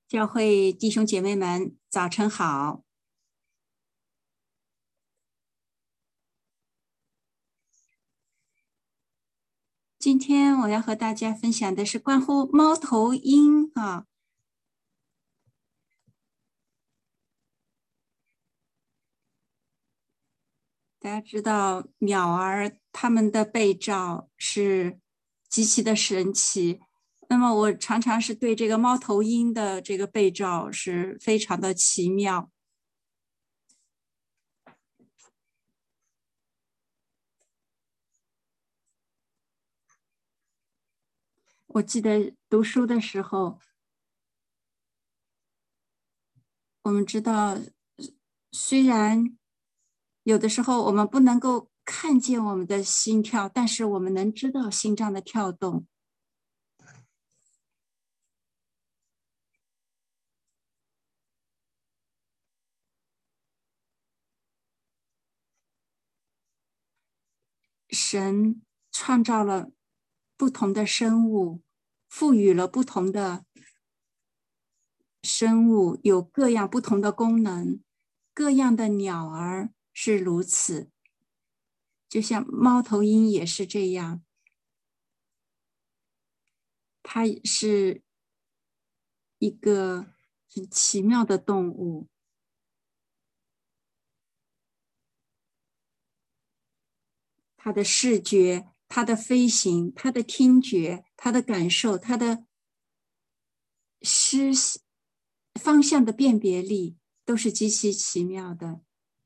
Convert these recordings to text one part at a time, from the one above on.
教会弟兄姐妹们，早晨好！今天我要和大家分享的是关乎猫头鹰啊。大家知道鸟儿它们的被罩是极其的神奇，那么我常常是对这个猫头鹰的这个被罩是非常的奇妙。我记得读书的时候，我们知道，虽然有的时候我们不能够看见我们的心跳，但是我们能知道心脏的跳动。神创造了不同的生物，赋予了不同的生物有各样不同的功能，各样的鸟儿是如此，就像猫头鹰也是这样，它是一个很奇妙的动物。它的视觉、它的飞行、它的听觉、它的感受、它的视方向的辨别力，都是极其奇妙的。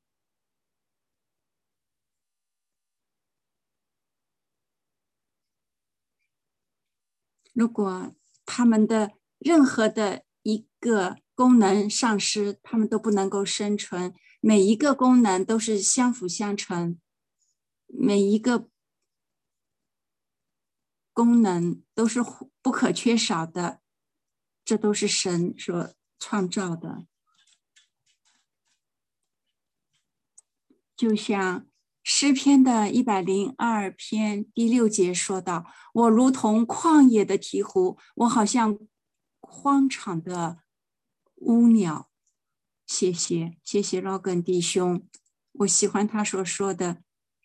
如果他们的任何的一个功能丧失，他们都不能够生存。每一个功能都是相辅相成，每一个功能都是不可缺少的，这都是神所创造的。就像诗篇的102篇第6节说到：“我如同旷野的鹈鹕，我好像荒场的乌鸟。”谢谢，谢谢老根弟兄，我喜欢他所说的。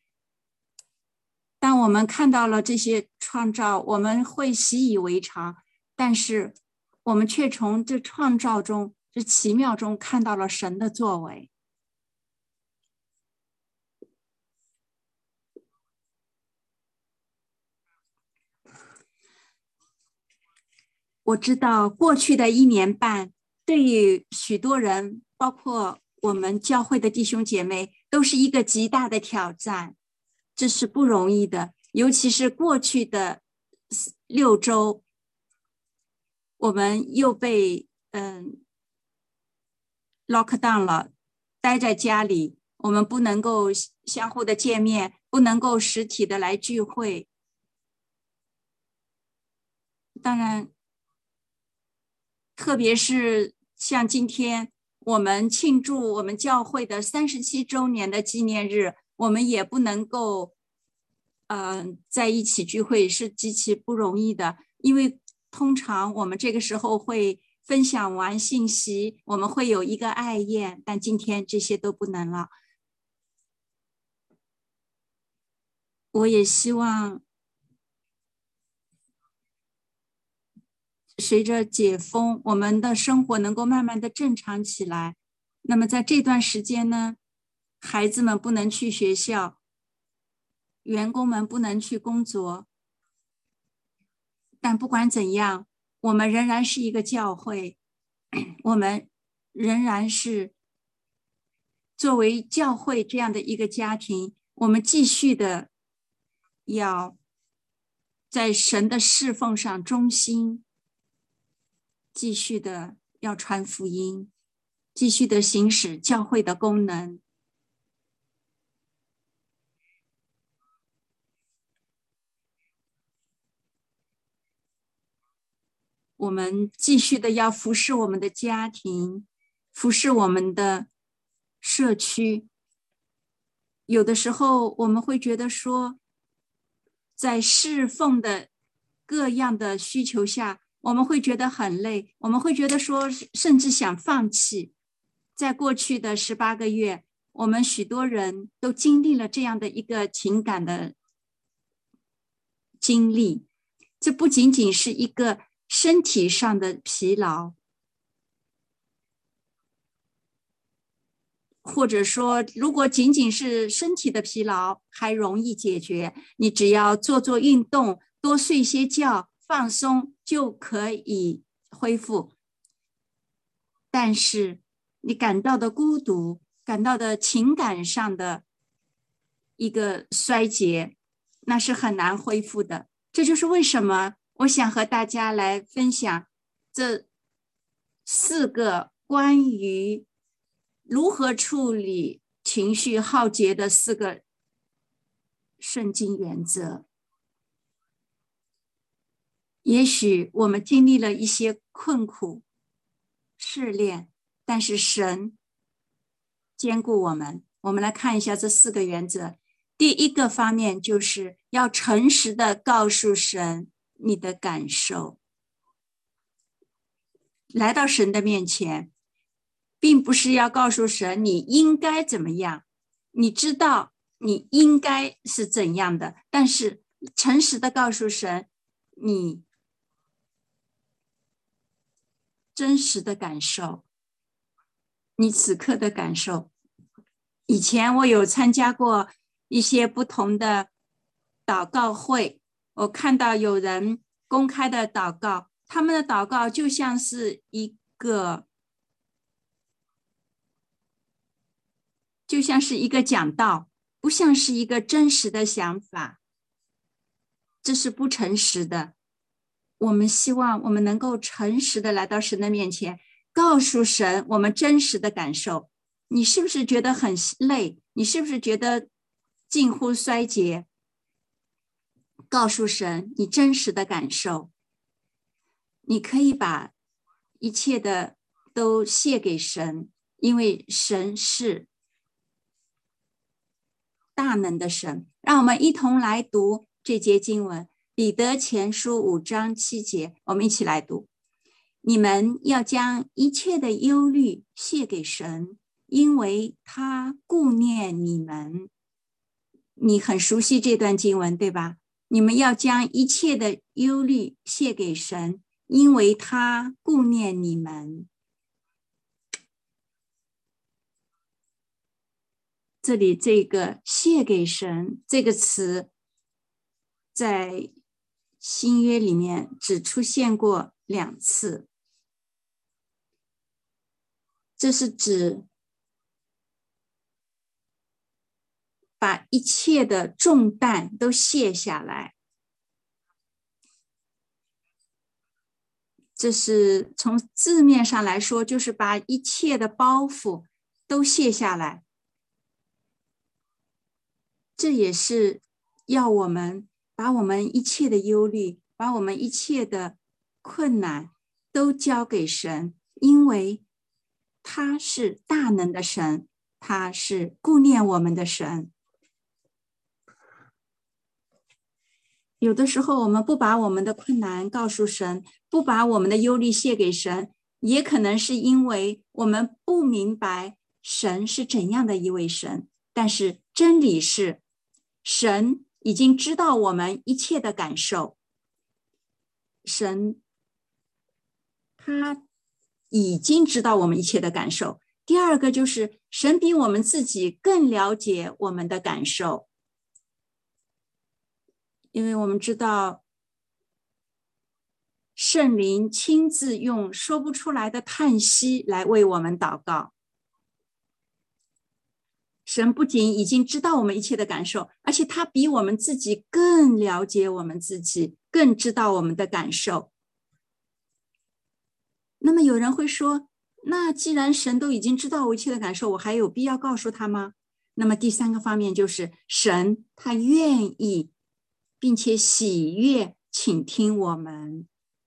当我们看到了这些创造，我们会习以为常，但是我们却从这创造中、这奇妙中看到了神的作为。我知道过去的1年半，对于许多人，包括我们教会的弟兄姐妹，都是一个极大的挑战，这是不容易的。尤其是过去的6周，我们又被lock down 了，待在家里，我们不能够相互的见面，不能够实体的来聚会。当然，特别是像今天我们庆祝我们教会的37周年的纪念日，我们也不能够在一起聚会，是极其不容易的。因为通常我们这个时候会分享完信息，我们会有一个爱宴，但今天这些都不能了。我也希望随着解封，我们的生活能够慢慢的正常起来。那么在这段时间呢，孩子们不能去学校，员工们不能去工作，但不管怎样，我们仍然是一个教会，我们仍然是作为教会这样的一个家庭，我们继续的要在神的侍奉上忠心，继续的要传福音，继续的行使教会的功能。我们继续的要服侍我们的家庭，服侍我们的社区。有的时候我们会觉得说，在侍奉的各样的需求下， 我们会觉得很累，我们会觉得说甚至想放弃。在过去的18个月，我们许多人都经历了这样的一个情感的经历，这不仅仅是一个身体上的疲劳，或者说如果仅仅是身体的疲劳还容易解决，你只要做做运动，多睡些觉，放松就可以恢复。但是你感到的孤独，感到的情感上的一个衰竭，那是很难恢复的。这就是为什么我想和大家来分享这4个关于如何处理情绪浩劫的4个圣经原则。也许我们经历了一些困苦试炼，但是神兼顾我们。我们来看一下这4个原则。第一个方面就是要诚实的告诉神你的感受。来到神的面前，并不是要告诉神你应该怎么样，你知道你应该是怎样的，但是诚实的告诉神你真实的感受，你此刻的感受。以前我有参加过一些不同的祷告会，我看到有人公开的祷告，他们的祷告就像是一个讲道，不像是一个真实的想法，这是不诚实的。我们希望我们能够诚实的来到神的面前，告诉神我们真实的感受。你是不是觉得很累？你是不是觉得近乎衰竭？告诉神你真实的感受。你可以把一切的都卸给神，因为神是大能的神。让我们一同来读这节经文，彼得前书5章7节，我们一起来读。你们要将一切的忧虑卸给神，因为他顾念你们。你很熟悉这段经文，对吧？你们要将一切的忧虑卸给神，因为他顾念你们。这里这个卸给神这个词在新约里面只出现过2次，这是指把一切的重担都卸下来，这是从字面上来说，就是把一切的包袱都卸下来。这也是要我们把我们一切的忧虑，把我们一切的困难都交给神，因为他是大能的神，他是顾念我们的神。有的时候我们不把我们的困难告诉神，不把我们的忧虑卸给神，也可能是因为我们不明白神是怎样的一位神。但是真理是，神已经知道我们一切的感受，神他已经知道我们一切的感受。第二个就是神比我们自己更了解我们的感受，因为我们知道圣灵亲自用说不出来的叹息来为我们祷告。神不仅已经知道我们一切的感受，而且他比我们自己更了解我们自己，更知道我们的感受。那么有人会说，那既然神都已经知道我一切的感受，我还有必要告诉他吗？那么第3个方面就是神他愿意并且喜悦倾听我们。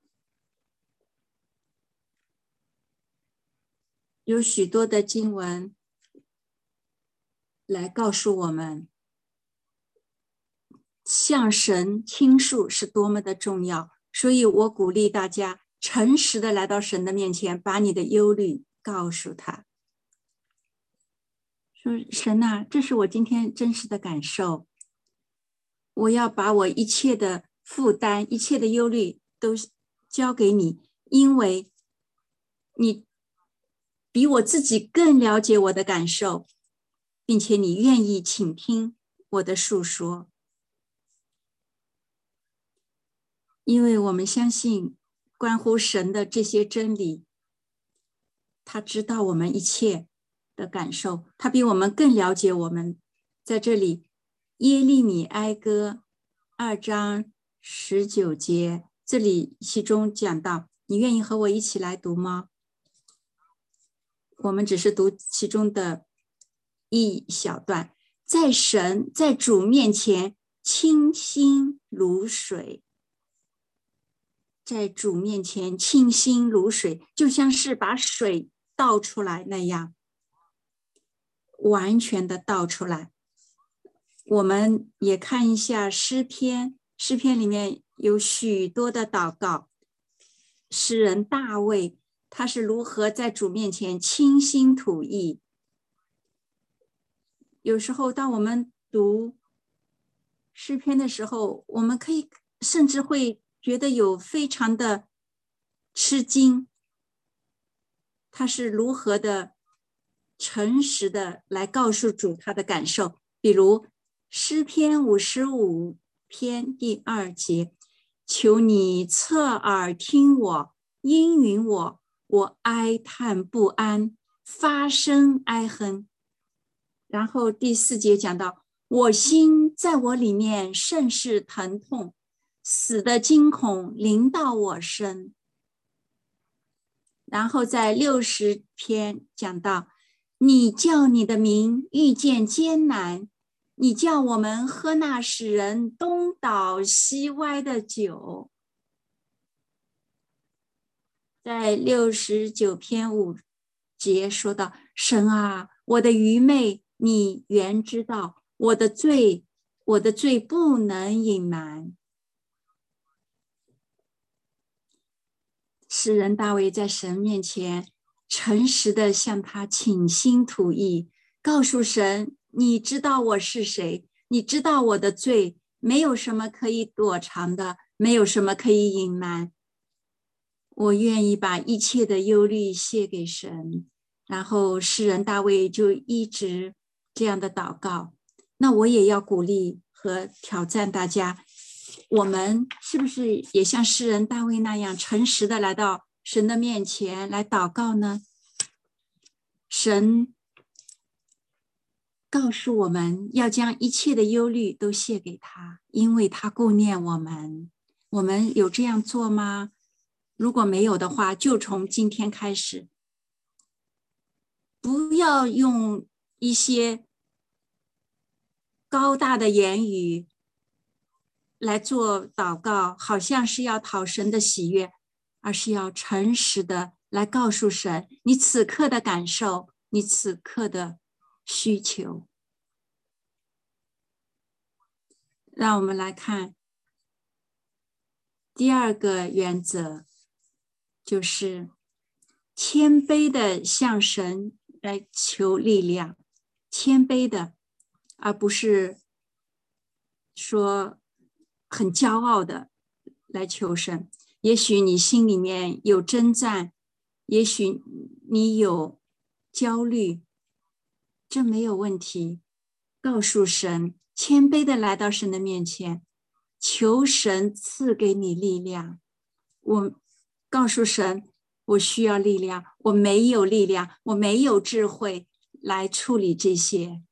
有许多的经文来告诉我们，向神倾诉是多么的重要。所以我鼓励大家诚实的来到神的面前，把你的忧虑告诉他，说神啊，这是我今天真实的感受，我要把我一切的负担、一切的忧虑都交给你，因为你比我自己更了解我的感受，并且你愿意倾听我的诉说。因为我们相信关乎神的这些真理，他知道我们一切的感受，他比我们更了解我们。在这里，耶利米哀歌2章19节，这里其中讲到，你愿意和我一起来读吗？我们只是读其中的一小段。在主面前清心如水，在主面前清心如水，就像是把水倒出来那样，完全的倒出来。我们也看一下诗篇，诗篇里面有许多的祷告，诗人大卫他是如何在主面前倾心吐意。有时候当我们读诗篇的时候，我们可以甚至会觉得有非常的吃惊，他是如何的诚实的来告诉主他的感受。比如诗篇55篇第2节，求你侧耳听我，应允我，我哀叹不安，发声哀哼。然后第4节讲到，我心在我里面甚是疼痛，死的惊恐临到我身。然后在60篇讲到，你叫你的民遇见艰难，你叫我们喝那使人东倒西歪的酒。在69篇5节说到，神啊，我的愚昧你原知道，我的罪不能隐瞒。诗人大卫在神面前诚实的向他倾心吐意，告诉神，你知道我是谁，你知道我的罪，没有什么可以躲藏的，没有什么可以隐瞒。我愿意把一切的忧虑卸给神。然后诗人大卫就一直这样的祷告。那我也要鼓励和挑战大家，我们是不是也像诗人大卫那样诚实的来到神的面前来祷告呢？神告诉我们要将一切的忧虑都卸给他，因为他顾念我们。我们有这样做吗？如果没有的话，就从今天开始，不要用一些高大的言语来做祷告，好像是要讨神的喜悦，而是要诚实的来告诉神你此刻的感受，你此刻的需求。让我们来看第2个原则，就是谦卑的向神来求力量，谦卑的，而不是说很骄傲的来求神。也许你心里面有征战，也许你有焦虑，这没有问题。告诉神，谦卑的来到神的面前，求神赐给你力量。我告诉神，我需要力量，我没有力量，我没有智慧来处理这些。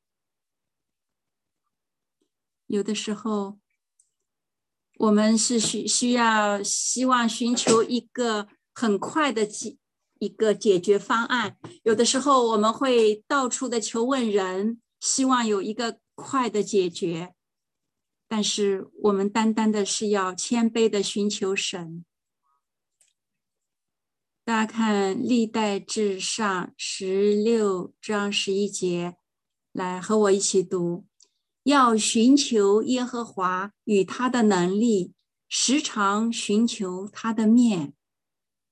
有的时候我们是希望寻求一个很快的一个解决方案，有的时候我们会到处的求问人，希望有一个快的解决，但是我们单单的是要谦卑的寻求神。大家看历代志上16章11节，来和我一起读，要寻求耶和华与他的能力，时常寻求他的面。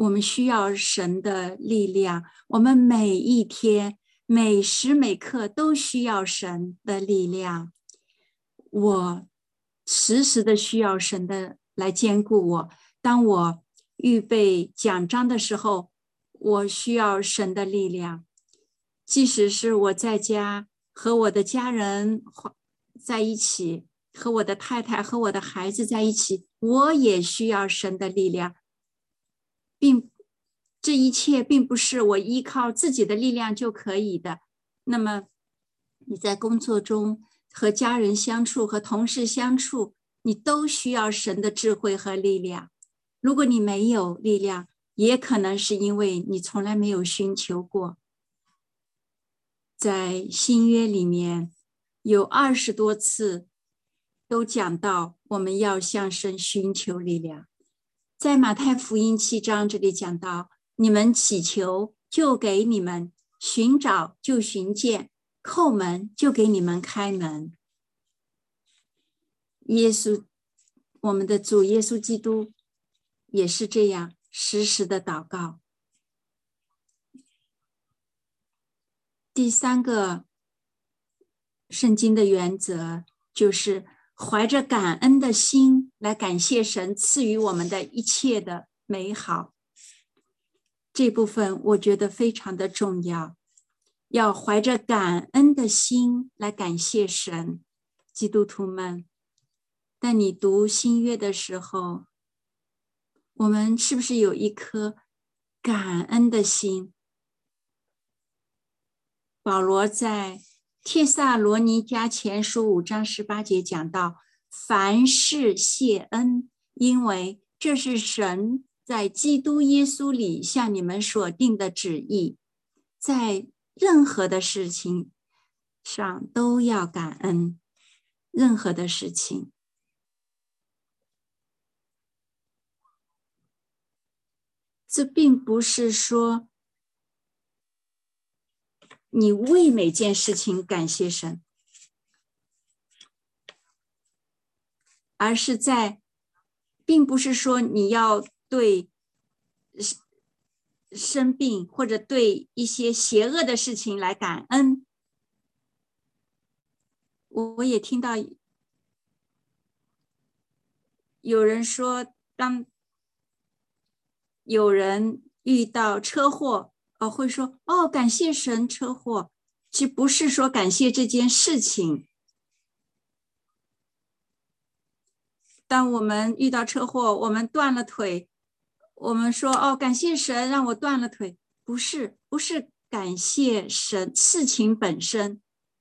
我们需要神的力量，我们每一天每时每刻都需要神的力量。我时时的需要神的来兼顾我。当我预备讲章的时候，我需要神的力量。即使是我在家和我的家人在一起，和我的太太和我的孩子在一起，我也需要神的力量。这一切并不是我依靠自己的力量就可以的。那么你在工作中和家人相处，和同事相处，你都需要神的智慧和力量。如果你没有力量，也可能是因为你从来没有寻求过。在新约里面有20多次都讲到我们要向神寻求力量。在马太福音7章这里讲到，你们祈求就给你们，寻找就寻见，叩门就给你们开门。耶稣，我们的主耶稣基督也是这样时时的祷告。第3个圣经的原则就是怀着感恩的心来感谢神赐予我们的一切的美好。这部分我觉得非常的重要，要怀着感恩的心来感谢神。基督徒们，当你读新约的时候，我们是不是有一颗感恩的心？保罗在帖撒罗尼迦前书5章18节讲到，凡事谢恩，因为这是神在基督耶稣里向你们所定的旨意。在任何的事情上都要感恩，任何的事情。这并不是说你为每件事情感谢神，而是并不是说你要对生病或者对一些邪恶的事情来感恩。我也听到有人说，当有人遇到车祸，会说感谢神车祸，其实不是说感谢这件事情。当我们遇到车祸，我们断了腿，我们说感谢神让我断了腿，不是感谢神事情本身，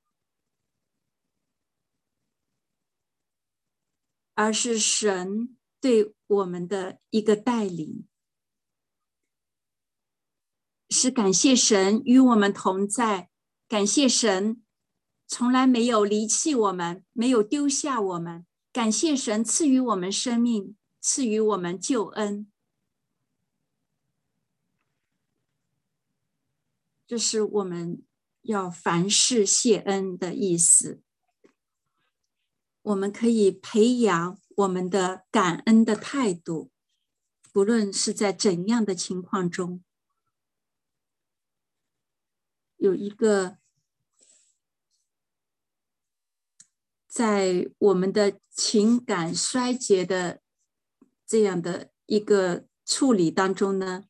而是神对我们的一个带领，是感谢神与我们同在，感谢神从来没有离弃我们，没有丢下我们，感谢神赐予我们生命，赐予我们救恩。这是我们要凡事谢恩的意思。我们可以培养我们的感恩的态度，不论是在怎样的情况中。有一个在我们的情感衰竭的这样的一个处理当中呢，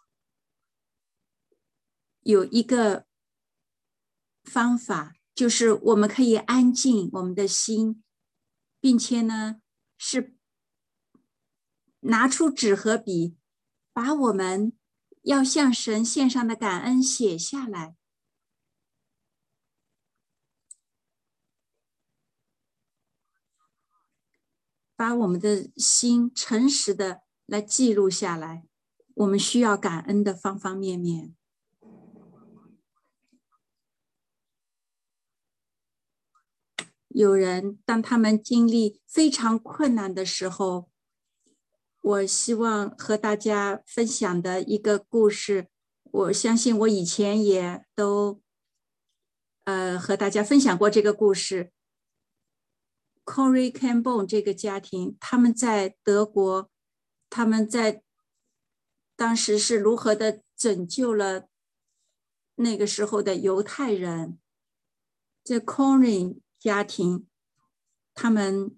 有一个方法，就是我们可以安静我们的心，并且呢是拿出纸和笔，把我们要向神献上的感恩写下来。把我们的心诚实的来记录下来，我们需要感恩的方方面面。有人当他们经历非常困难的时候，我希望和大家分享的一个故事，我相信我以前也都和大家分享过这个故事。Corey Campbell 这个家庭，他们在德国，他们在当时是如何的拯救了那个时候的犹太人。这 Corin 家庭，他们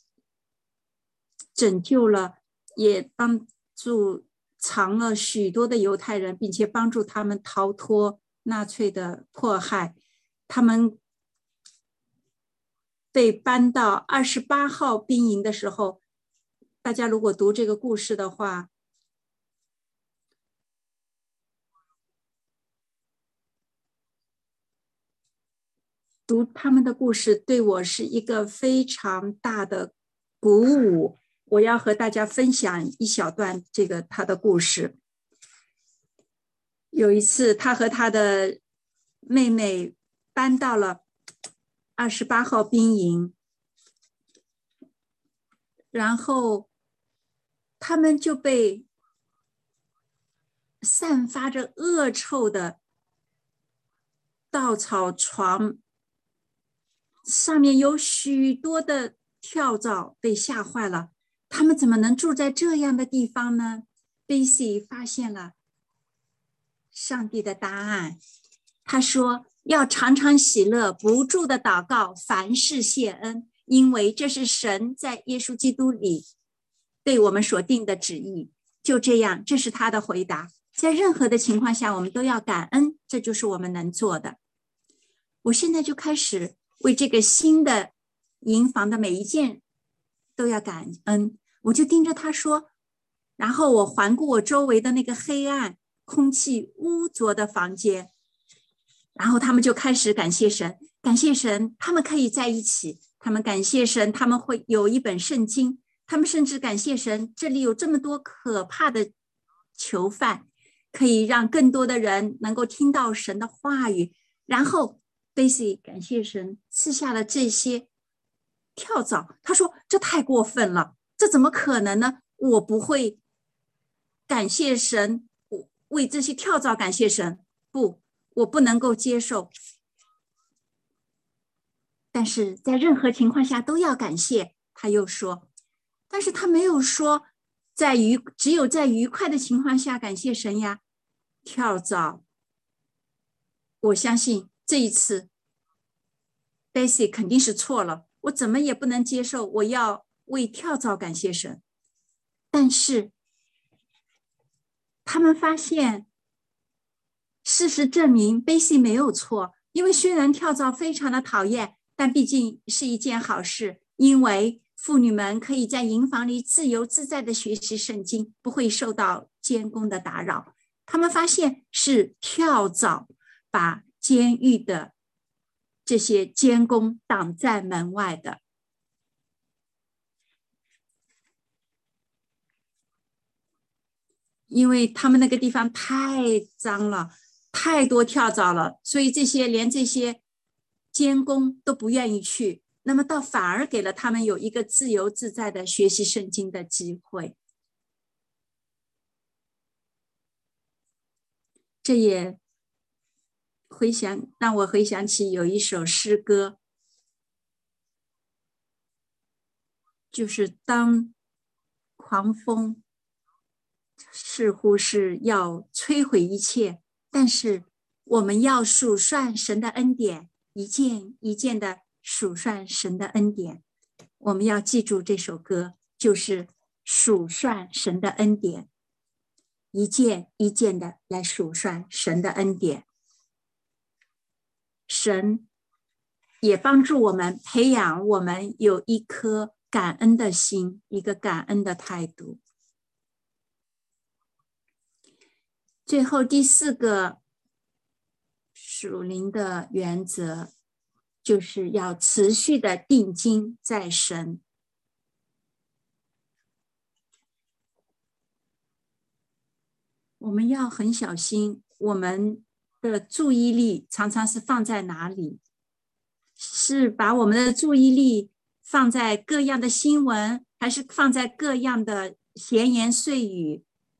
拯救了，也帮助藏了许多的犹太人，并且帮助他们逃脱纳粹的迫害。他们被搬到28号兵营的时候，大家如果读这个故事的话，读他们的故事对我是一个非常大的鼓舞。我要和大家分享一小段他的故事。有一次，他和他的妹妹搬到了28号兵营，然后他们就被散发着恶臭的稻草床上面有许多的跳蚤被吓坏了。他们怎么能住在这样的地方呢？ Bessy 发现了上帝的答案。他说要常常喜乐，不住的祷告，凡事谢恩，因为这是神在耶稣基督里对我们所定的旨意。就这样，这是他的回答。在任何的情况下，我们都要感恩，这就是我们能做的。我现在就开始为这个新的营房的每一件都要感恩。我就盯着他说，然后我环顾我周围的那个黑暗、空气污浊的房间，然后他们就开始感谢神，感谢神，他们可以在一起，他们感谢神，他们会有一本圣经，他们甚至感谢神，这里有这么多可怕的囚犯，可以让更多的人能够听到神的话语。然后 Bessy 感谢神赐下了这些跳蚤，他说这太过分了，这怎么可能呢？我不会感谢神，为这些跳蚤感谢神，不，我不能够接受。但是在任何情况下都要感谢。他又说，但是他没有说只有在愉快的情况下感谢神呀。跳蚤，我相信这一次 Bessy 肯定是错了，我怎么也不能接受，我要为跳蚤感谢神。但是他们发现事实证明 Bessy 没有错，因为虽然跳蚤非常的讨厌，但毕竟是一件好事，因为妇女们可以在营房里自由自在的学习圣经，不会受到监工的打扰。他们发现是跳蚤把监狱的这些监工挡在门外的。因为他们那个地方太脏了，太多跳蚤了，所以连这些监工都不愿意去，那么反而给了他们有一个自由自在的学习圣经的机会。这也让我回想起有一首诗歌，就是当狂风似乎是要摧毁一切，但是我们要数算神的恩典，一件一件的数算神的恩典。我们要记住这首歌，就是数算神的恩典，一件一件的来数算神的恩典。神也帮助我们培养我们有一颗感恩的心，一个感恩的态度。最后第4个属灵的原则，就是要持续的定睛在神。我们要很小心，我们的注意力常常是放在哪里？是把我们的注意力放在各样的新闻，还是放在各样的闲言碎语？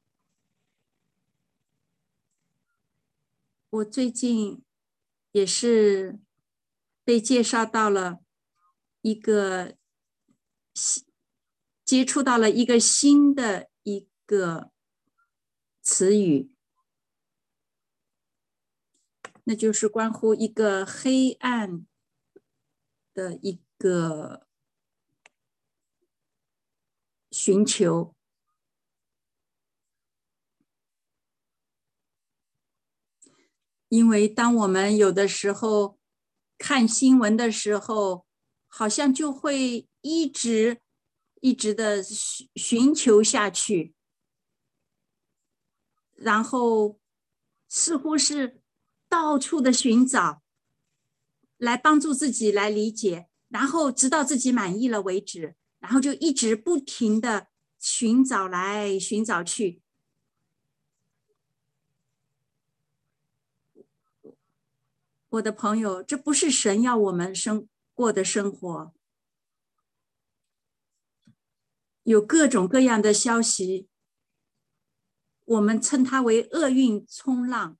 我最近也是被介绍到了接触到了一个新的一个词语，那就是关乎一个黑暗的一个寻求。因为当我们有的时候看新闻的时候，好像就会一直的寻求下去，然后似乎是到处的寻找，来帮助自己来理解，然后直到自己满意了为止，然后就一直不停的寻找来寻找去。我的朋友，这不是神要我们过的生活。有各种各样的消息，我们称它为厄运冲浪。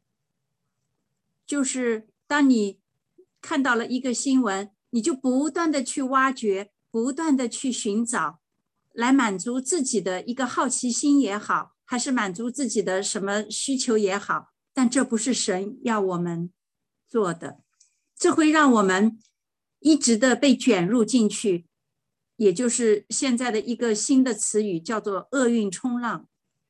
就是当你看到了一个新闻，你就不断的去挖掘，不断的去寻找，来满足自己的一个好奇心也好，还是满足自己的什么需求也好，但这不是神要我们做的，这会让我们一直的被卷入进去，也就是现在的一个新的词语，叫做厄运冲浪。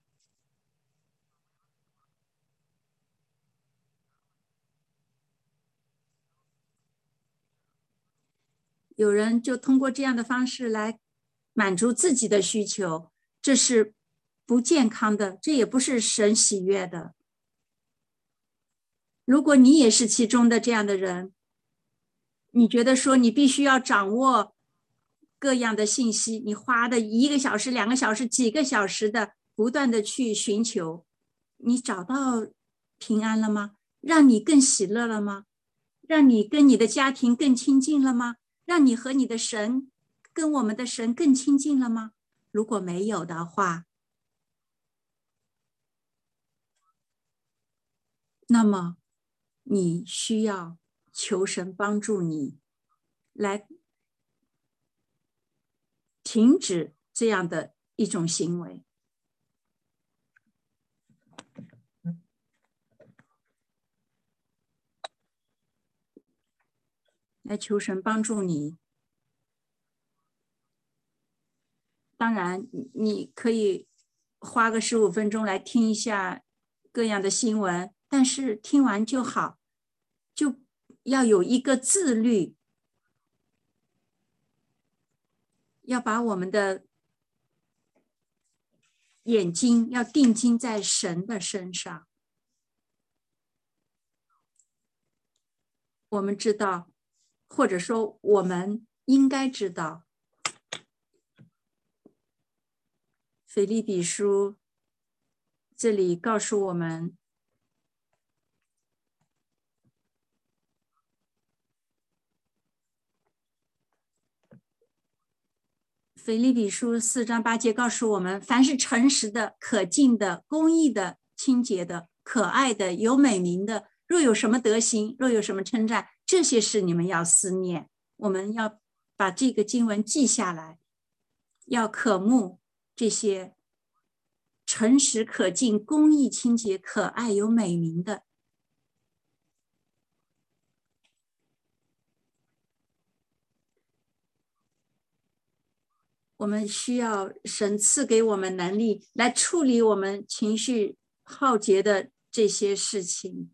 有人就通过这样的方式来满足自己的需求，这是不健康的，这也不是神喜悦的。如果你也是其中的这样的人，你觉得说你必须要掌握各样的信息，你花的1个小时、2个小时、几个小时的不断的去寻求，你找到平安了吗？让你更喜乐了吗？让你跟你的家庭更亲近了吗？让你和你的神，跟我们的神更亲近了吗？如果没有的话，那么你需要求神帮助你来停止这样的一种行为，来求神帮助你。当然，你可以花个15分钟来听一下各样的新闻，但是听完就好，就要有一个自律，要把我们的眼睛要定睛在神的身上。我们知道，或者说我们应该知道，腓立比书这里告诉我们，腓立比书4章8节告诉我们，凡是诚实的、可敬的、公义的、清洁的、可爱的、有美名的，若有什么德行，若有什么称赞，这些事你们要思念。我们要把这个经文记下来，要渴慕这些诚实、可敬、公义、清洁、可爱、有美名的。我们需要神赐给我们能力来处理我们情绪浩劫的这些事情。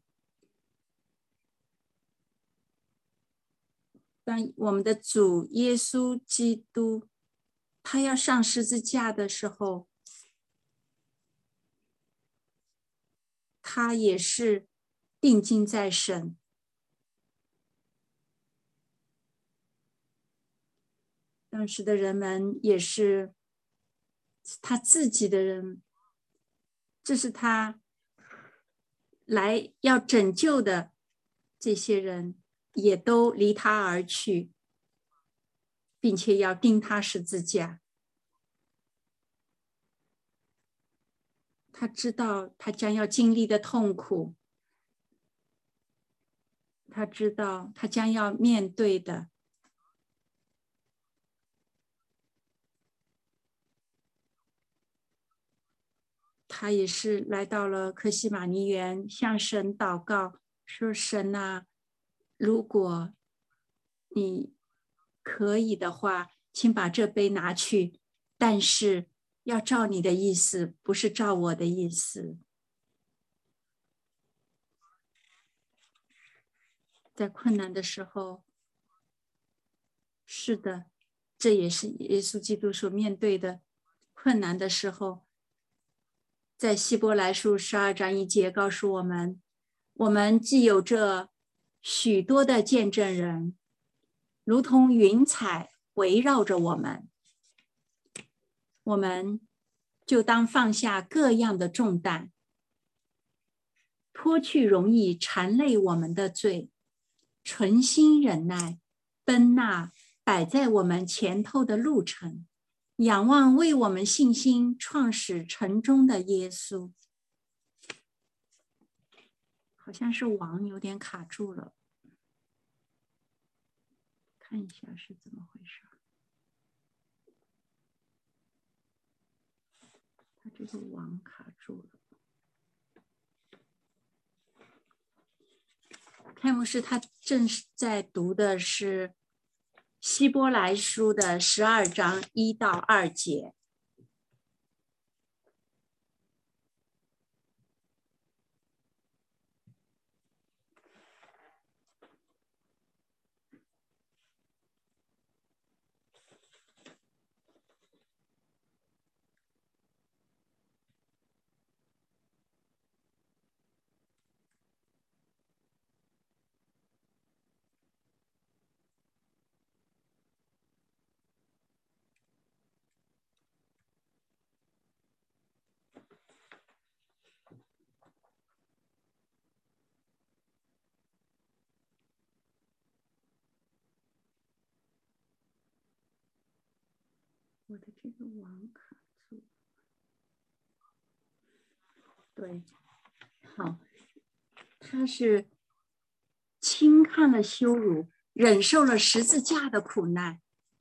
当我们的主耶稣基督他要上十字架的时候，他也是定睛在神。当时的人们也是他自己的人，这是他来要拯救的这些人，也都离他而去，并且要钉他十字架。他知道他将要经历的痛苦，他知道他将要面对的。 他也是来到了客西马尼园，向神祷告说：神啊，如果你可以的话，请把这杯拿去，但是要照你的意思，不是照我的意思。在困难的时候，是的，这也是耶稣基督所面对的困难的时候。在希伯来书12章1节告诉我们，我们既有这许多的见证人，如同云彩围绕着我们，我们就当放下各样的重担，脱去容易缠累我们的罪，存心忍耐，奔那摆在我们前头的路程，仰望为我们信心创始成终的耶稣。好像是网有点卡住了，看一下是怎么回事。它这个网卡住了。开幕式他正在读的是希伯来书的12章1到2节。我的这个网卡住。对，好，他是轻看了羞辱，忍受了十字架的苦难，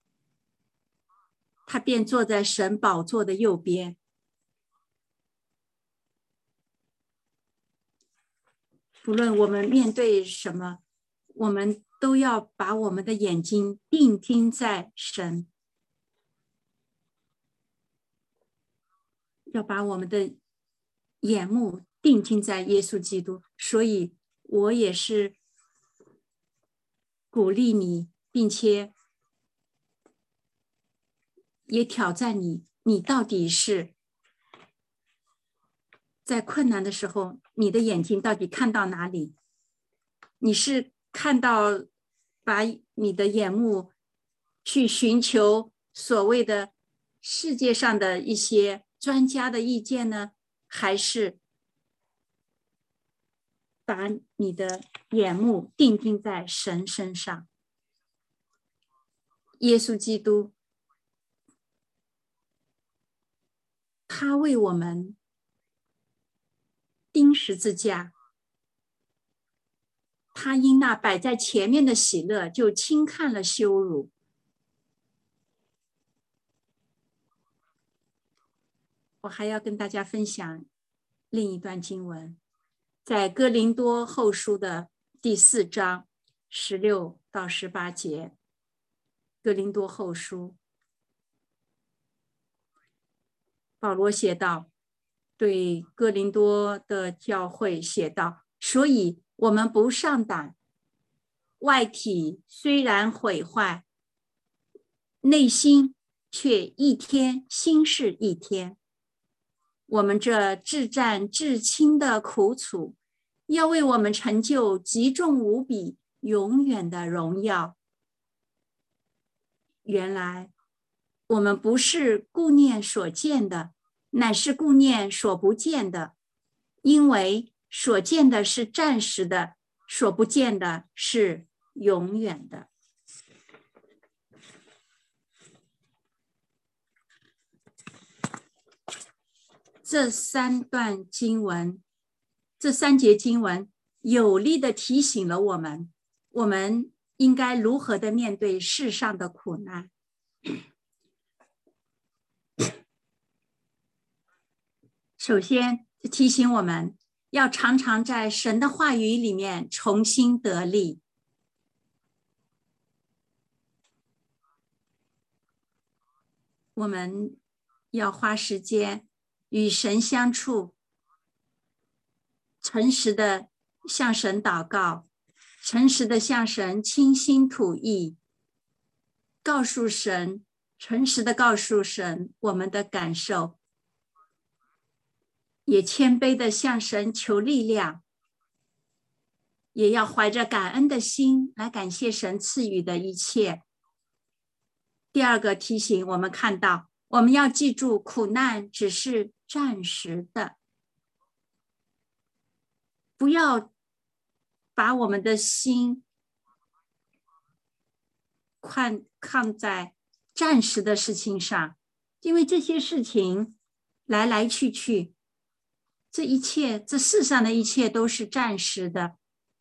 他便坐在神宝座的右边。不论我们面对什么，我们都要把我们的眼睛定睛在神，要把我们的眼目定睛在耶稣基督。所以我也是鼓励你，并且也挑战你，你到底是在困难的时候，你的眼睛到底看到哪里？你是看到把你的眼目去寻求所谓的世界上的一些专家的意见呢，还是把你的眼目定睛在神身上？耶稣基督，他为我们钉十字架，他因那摆在前面的喜乐，就轻看了羞辱。我还要跟大家分享另一段经文，在哥林多后书的第4章16到18节。哥林多后书，保罗写道，对哥林多的教会写道，所以我们不上胆，外体虽然毁坏，内心却一天新是一天。我们这至战至轻的苦楚，要为我们成就极重无比永远的荣耀。原来我们不是顾念所见的，乃是顾念所不见的，因为所见的是暂时的，所不见的是永远的。这3节经文有力的提醒了我们，我们应该如何的面对世上的苦难。 首先提醒我们要常常在神的话语里面重新得力。我们要花时间与神相处，诚实的向神祷告，诚实的向神倾心吐意，告诉神，诚实的告诉神我们的感受，也谦卑的向神求力量，也要怀着感恩的心来感谢神赐予的一切。第二个提醒，我们看到我们要记住，苦难只是暂时的，不要把我们的心看在暂时的事情上，因为这些事情来来去去，这一切，这世上的一切都是暂时的，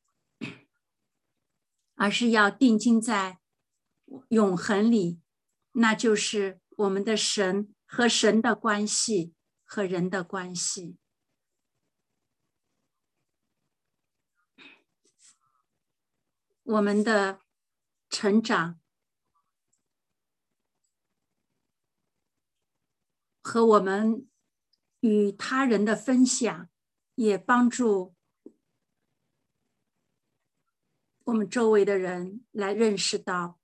而是要定睛在永恒里，那就是我们的神和神的关系和人的关系。我们的成长和我们与他人的分享，也帮助我们周围的人来认识到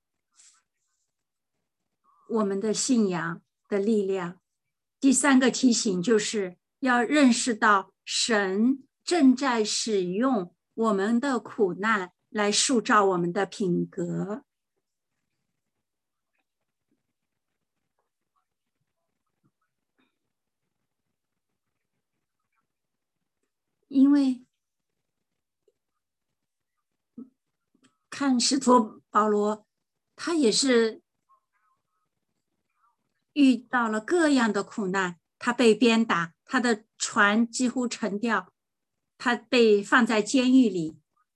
我们的信仰的力量。第三个提醒就是要认识到神正在使用我们的苦难来塑造我们的品格。因为看使徒保罗，他也是遇到了各样的苦难，他被鞭打，他的船几乎沉掉，他被放在监狱里。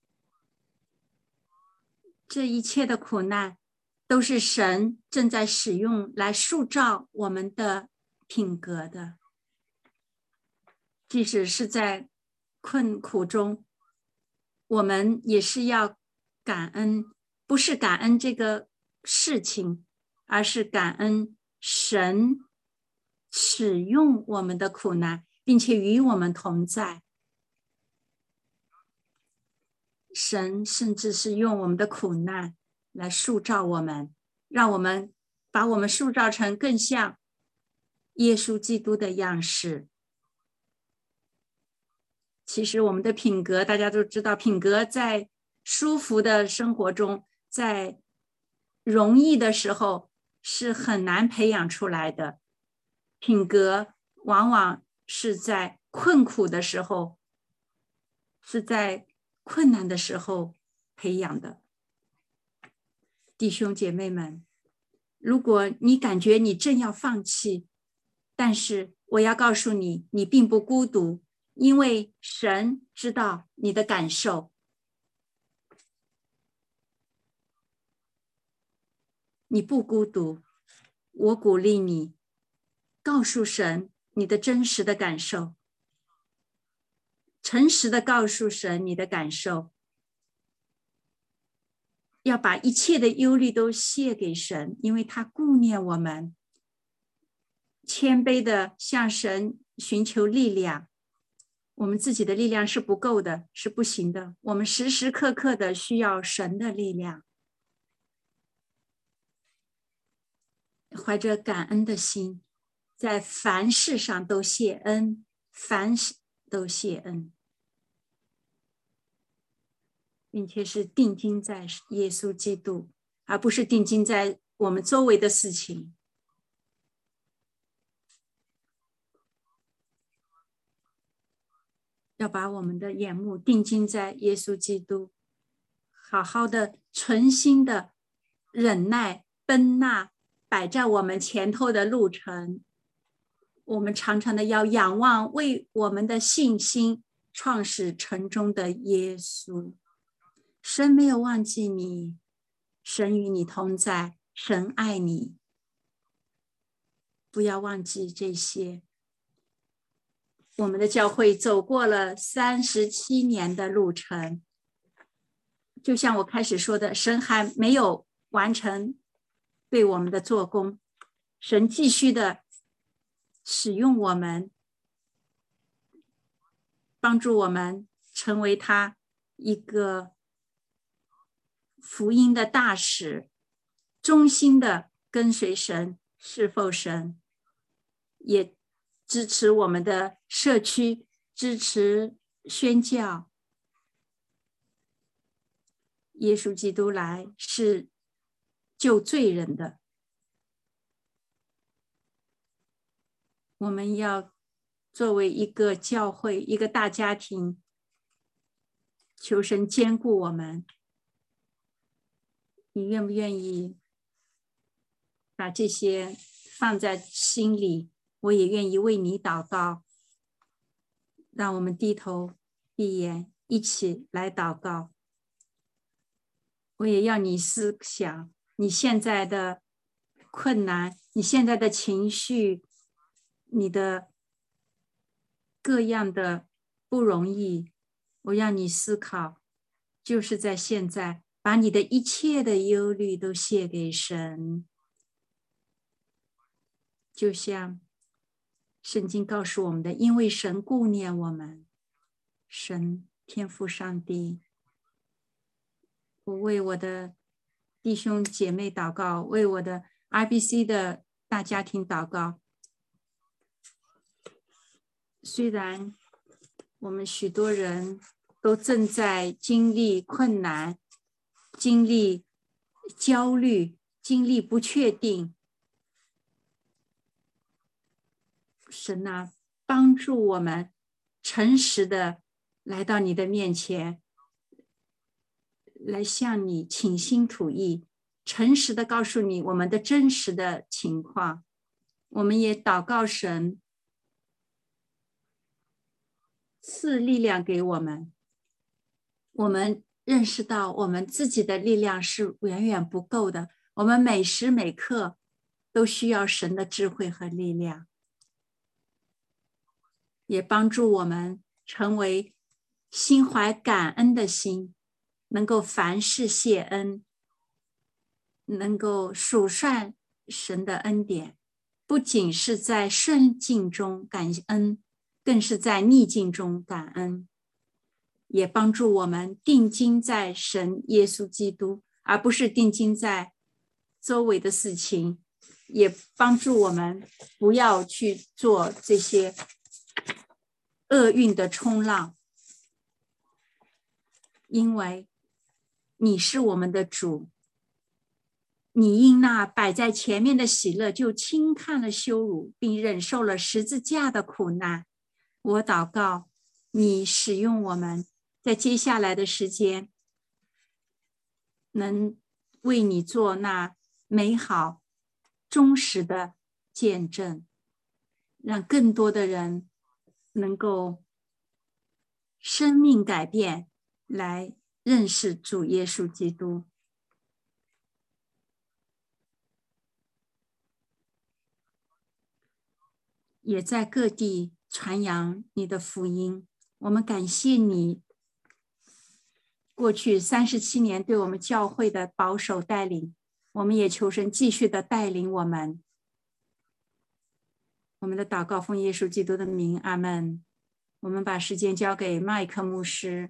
这一切的苦难都是神正在使用来塑造我们的品格的。即使是在困苦中，我们也是要感恩，不是感恩这个事情，而是感恩神使用我们的苦难，并且与我们同在。神甚至是用我们的苦难来塑造我们，让我们把我们塑造成更像耶稣基督的样式。其实我们的品格，大家都知道，品格在舒服的生活中，在容易的时候是很难培养出来的。品格往往是在困苦的时候，是在困难的时候培养的。弟兄姐妹们，如果你感觉你正要放弃，但是我要告诉你，你并不孤独，因为神知道你的感受。你不孤独，我鼓励你告诉神你的真实的感受，诚实的告诉神你的感受，要把一切的忧虑都卸给神，因为他顾念我们。谦卑的向神寻求力量，我们自己的力量是不够的，是不行的，我们时时刻刻的需要神的力量。怀着感恩的心，在凡事上都谢恩，凡事都谢恩，并且是定睛在耶稣基督，而不是定睛在我们周围的事情。要把我们的眼目定睛在耶稣基督，好好的存心的忍耐奔那摆在我们前头的路程。我们常常的要仰望为我们的信心创始成终的耶稣。神没有忘记你，神与你同在，神爱你，不要忘记这些。 我们的教会走过了37年的路程，就像我开始说的，神还没有完成对我们的做工，神继续的使用我们，帮助我们成为他一个福音的大使，忠心的跟随神，侍奉神，也支持我们的社区，支持宣教。耶稣基督来是救罪人的，我们要作为一个教会，一个大家庭，求神兼顾我们。你愿不愿意把这些放在心里？我也愿意为你祷告。让我们低头闭眼，一起来祷告。我也要你思想你现在的困难，你现在的情绪，你的各样的不容易，我让你思考，就是在现在，把你的一切的忧虑都卸给神。就像圣经告诉我们的，因为神顾念我们，神天父上帝。我为我的弟兄姐妹祷告，为我的 RBC 的大家庭祷告。虽然我们许多人都正在经历困难，经历焦虑，经历不确定，神啊，帮助我们诚实的来到你的面前，来向你倾心吐意，诚实的告诉你我们的真实的情况。我们也祷告神赐力量给我们，我们认识到我们自己的力量是远远不够的，我们每时每刻都需要神的智慧和力量，也帮助我们成为心怀感恩的心，能够凡事谢恩，能够数算神的恩典，不仅是在顺境中感恩，更是在逆境中感恩，也帮助我们定睛在神耶稣基督，而不是定睛在周围的事情，也帮助我们不要去做这些厄运的冲浪，因为你是我们的主，你因那摆在前面的喜乐，就轻看了羞辱，并忍受了十字架的苦难。我祷告，你使用我们在接下来的时间，能为你做那美好、忠实的见证，让更多的人能够生命改变，来认识主耶稣基督。也在各地传扬你的福音。我们感谢你过去37年对我们教会的保守带领，我们也求神继续的带领我们。我们的祷告奉耶稣基督的名，阿们。我们把时间交给麦克牧师。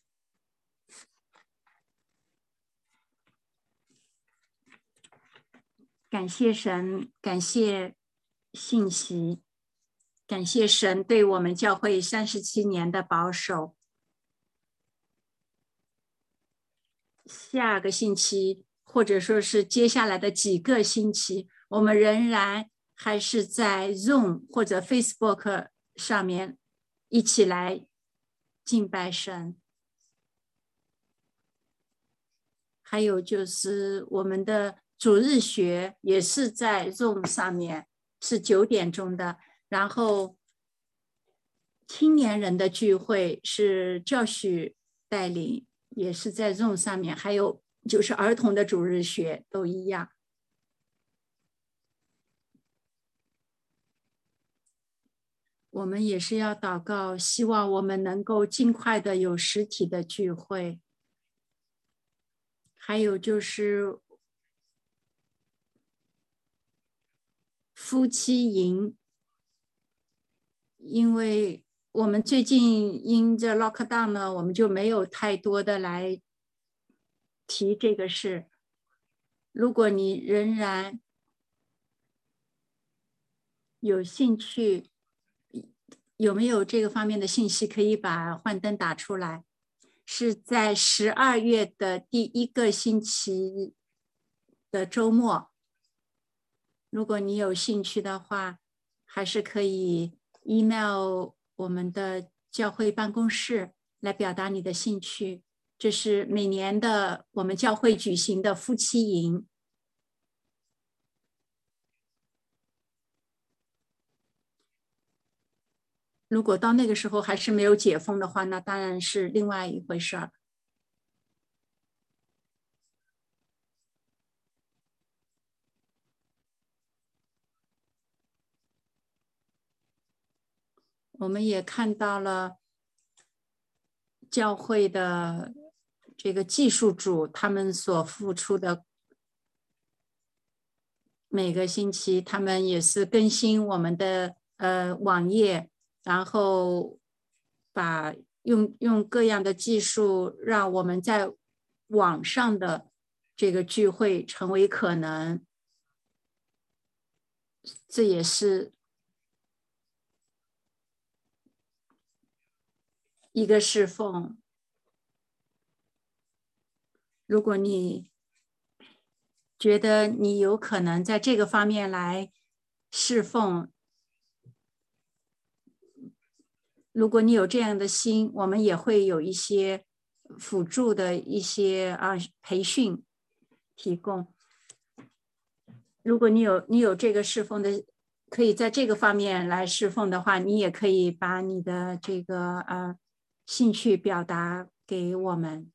感谢神，感谢信息，感谢神对我们教会37年的保守。下个星期，或者说是接下来的几个星期，我们仍然还是在 Zoom 或者 Facebook 上面一起来敬拜神。还有就是我们的主日学也是在 Zoom 上面，是9点钟的。然后青年人的聚会是教许带领，也是在 Zoom 上面。还有就是儿童的主日学都一样。 我们也是要祷告，希望我们能够尽快的有实体的聚会。还有就是夫妻营，因为我们最近因着 lockdown 呢，我们就没有太多的来提这个事。如果你仍然有兴趣，有没有这个方面的信息，可以把幻灯打出来。是在12月的第1个星期的周末。如果你有兴趣的话，还是可以 email 我们的教会办公室来表达你的兴趣。这是每年的我们教会举行的夫妻营。如果到那个时候还是没有解封的话，那当然是另外一回事儿。我们也看到了教会的这个技术组，他们所付出的，每个星期他们也是更新我们的网页，然后把用各样的技术，让我们在网上的这个聚会成为可能。这也是一个侍奉。如果你觉得你有可能在这个方面来侍奉，如果你有这样的心，我们也会有一些辅助的一些培训提供。如果你有这个侍奉的，可以在这个方面来侍奉的话，你也可以把你的这个兴趣表达给我们，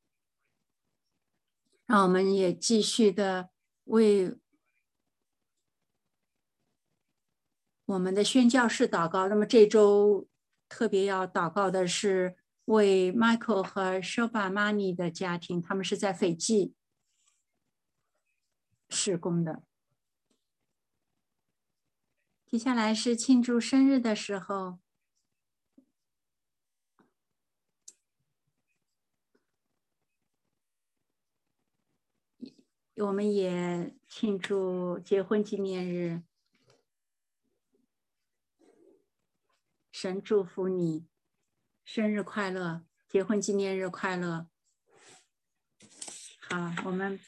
让我们也继续的为我们的宣教士祷告。那么这周特别要祷告的是为 Michael 和 Shoba Mani 的家庭，他们是在斐济事工的。接下来是庆祝生日的时候，我们也庆祝结婚纪念日。神祝福你，生日快乐，结婚纪念日快乐。好，我们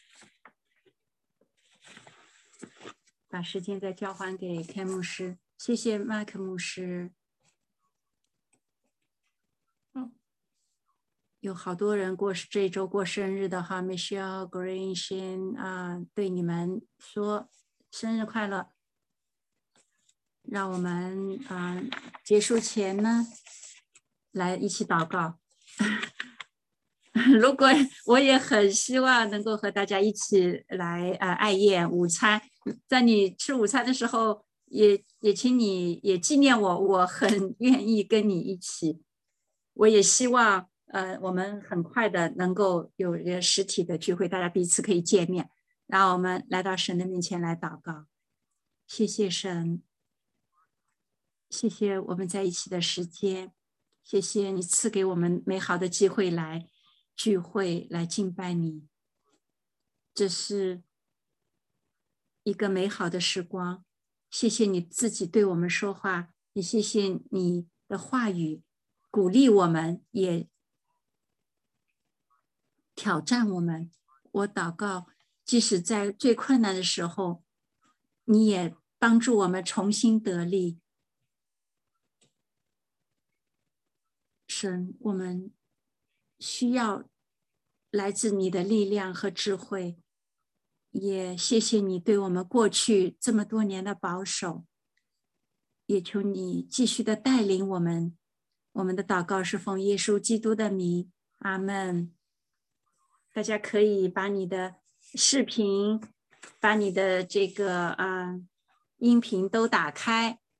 把时间再交还给Ken牧师，谢谢麦克牧师。有好多人这周过生日的哈 ，Michelle Green 先对你们说生日快乐。让我们结束前呢，来一起祷告。如果我也很希望能够和大家一起来爱宴午餐，在你吃午餐的时候，也请你也纪念我，我很愿意跟你一起。我也希望我们很快的能够有一个实体的聚会，大家彼此可以见面。让我们来到神的面前来祷告。谢谢神，谢谢我们在一起的时间，谢谢你赐给我们美好的机会来聚会，来敬拜你。这是一个美好的时光，谢谢你自己对我们说话，也谢谢你的话语鼓励我们，也挑战我们。我祷告，即使在最困难的时候，你也帮助我们重新得力。神，我们需要来自你的力量和智慧，也谢谢你对我们过去这么多年的保守，也求你继续的带领我们。我们的祷告是奉耶稣基督的名，阿们。大家可以把你的视频，把你的这个音频都打开，